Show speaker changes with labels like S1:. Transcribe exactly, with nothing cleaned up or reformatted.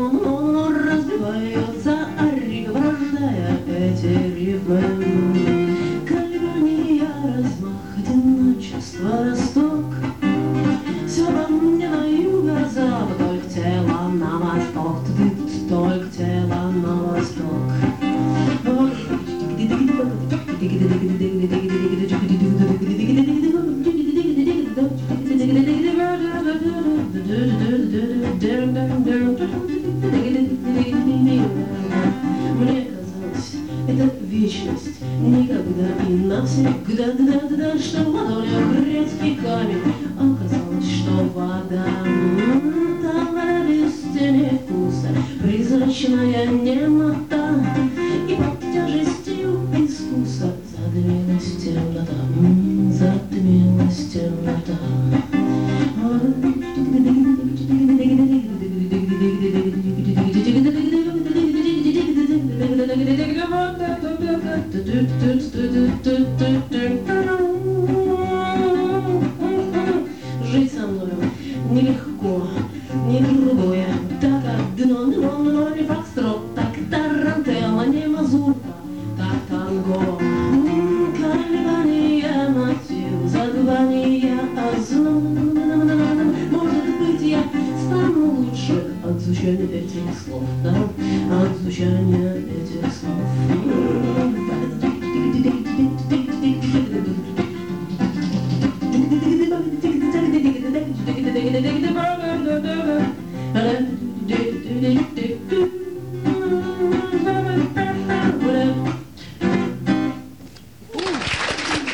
S1: но разбивается о рифм, рождая эти рифмы. Колебания, размах, одиночество, росток. Все во мне на юго-запад, только тело на восток, только тело на восток. Мне казалось, это вечность, никогда и навсегда, да, да, да, что в ладони грецкий камень. Оказалось, что вода, там вода без тени вкуса, призрачная немота, и под тяжестью искуса задымилась темнота, задымилась темнота. Жить со мною нелегко, не другое, так одно, но, но не фокстрот, так тарантелла, не мазурка, так танго. Колебания мотив, забывания озноб. Может быть, я стану лучше от звучания этих слов, да, от звучания этих слов.